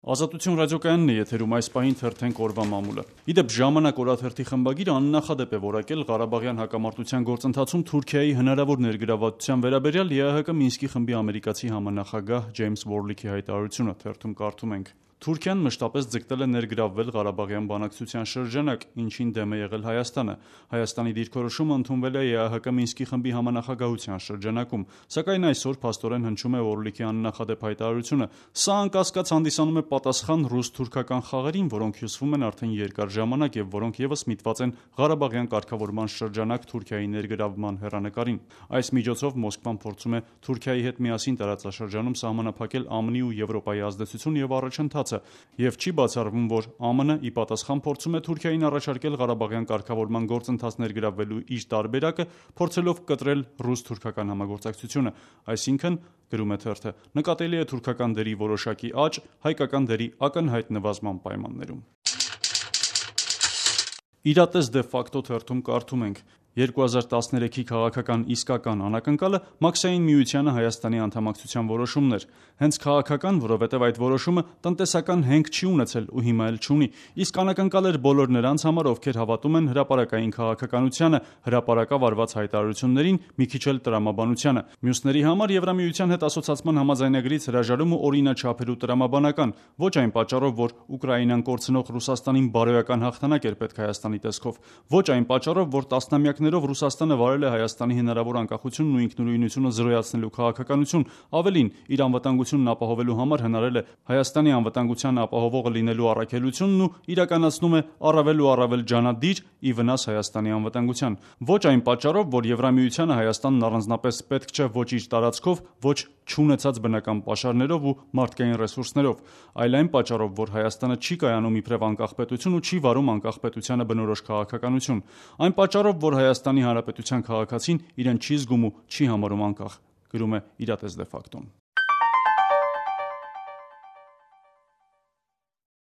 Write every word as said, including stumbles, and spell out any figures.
Ազատություն ռադիոկայանն է եթերում այս պահին թերթենք օրվա մամուլը։ Իդեպ ժամանակ օրաթերթի խմբագիրը աննախադեպ է որակել Ղարաբաղյան հակամարտության գործընթացում Թուրքիայի հնարավոր ներգրավվածության վերաբերյալ ԵԱՀԿ Մինսկի խմբի ամերիկացի համանախագահ Ջեյմս Վորլիքի հայտարարությունը։ Թերթում կարդում ենք. Թուրքիան մշտապես ձգտել է ներգրավվել Ղարաբաղյան բանակցության շրջանակ, ինչին դեմ է եղել Հայաստանը։ Հայաստանի դիրքորոշումը ընդունվել է ԵԱՀԿ Մինսկի խմբի համանախագահության շրջանակում, սակայն այսօր փաստորեն հնչում է Օրլիքի աննախադեպ հայտարարությունը։ Սա անկասկած հանդիսանում է պատասխան ռուս-թուրքական խաղերին, որոնք հյուսվում են արդեն երկար ժամանակ եւ որոնք եւս միտված են Ղարաբաղյան կարգավորման շրջանակ Թուրքիայի ներգրավման հեռանկարին։ Այս միջոցով Մոսկվան փորձում է Թուրքիայի հետ միասին տարածաշրջանում սահմանափակել ԱՄՆ-ի ու Եվրոպայի ազդեցություն եւ առաջընթացը, եւ չի բացառվում, որ ԱՄՆ-ը ի պատասխան փորձում է Թուրքիային առաջարկել Ղարաբաղյան կարգավորման գործընթաց ներգրավվելու իր տարբերակը, փորձելով կտրել ռուս-թուրքական համագործակցությունը։ Այսինքն, գրում է թերթը, նկատելի է թուրքական դերի որոշակի աճ հայկական դերի ակնհայտ նվազման պայմաններում։ Իրատես դե ֆակտո թերթում կարդում ենք. երկու հազար տասներեքի քաղաքական իսկական անակնկալը Մաքսային միությանը Հայաստանի անդամակցության որոշումն էր։ Հենց քաղաքական, որովհետև այդ որոշումը տնտեսական հենք չի ունեցել ու հիմա էլ չունի։ Իսկ անակնկալ էր բոլոր նրանց համար, ովքեր հավատում են հրապարակային քաղաքականությանը, հրապարակավ արված հայտարարություններին, մի քիչ էլ տրամաբանությանը։ Մյուսների համար Եվրամիության հետ ասոցացման համաձայնագրից հրաժարումը օրինաչափ էր ու տրամաբանական, ոչ այն պատճառով, որ Ուկրաինան կորցնող Ռուսաստանին բարոյական հաղթանակ էր պետք Հայաստանի տեսքով, ոչ այն պատճառով, որ տասնամյակներով Ռուսաստանը վարել է Հայաստանի հնարավոր անկախությունն ու ինքնուրույնությունը զրոյացնելու քաղաքականություն, ավելին, իր անվտանգությունն ապահովելու համար հնարել է Հայաստանի անվտանգության ապահովողը լինելու առաքելությունն ու իրականացնում է առավել ու առավել ջանադիր ի վնաս Հայաստանի անվտանգության։ Ոչ այն պատճառով, որ Եվրամիությանը Հայաստանն առանձնապես պետք չէ ոչ իր տարածքով, ոչ չունեցած բնական պաշարներով ու մարդկային ռեսուրսներով, այլ այն պատճառով, որ Հայաստանը չի կայանում իբրև անկախ պետություն ու չի վարում անկախ պետությանը բնորոշ քաղաքականություն, այն պատճառով, որ Հայաստանի Հանրապետության քաղաքացին իրեն չի զգում ու չի համարում անկախ, գրում է իրատես դե ֆակտոն։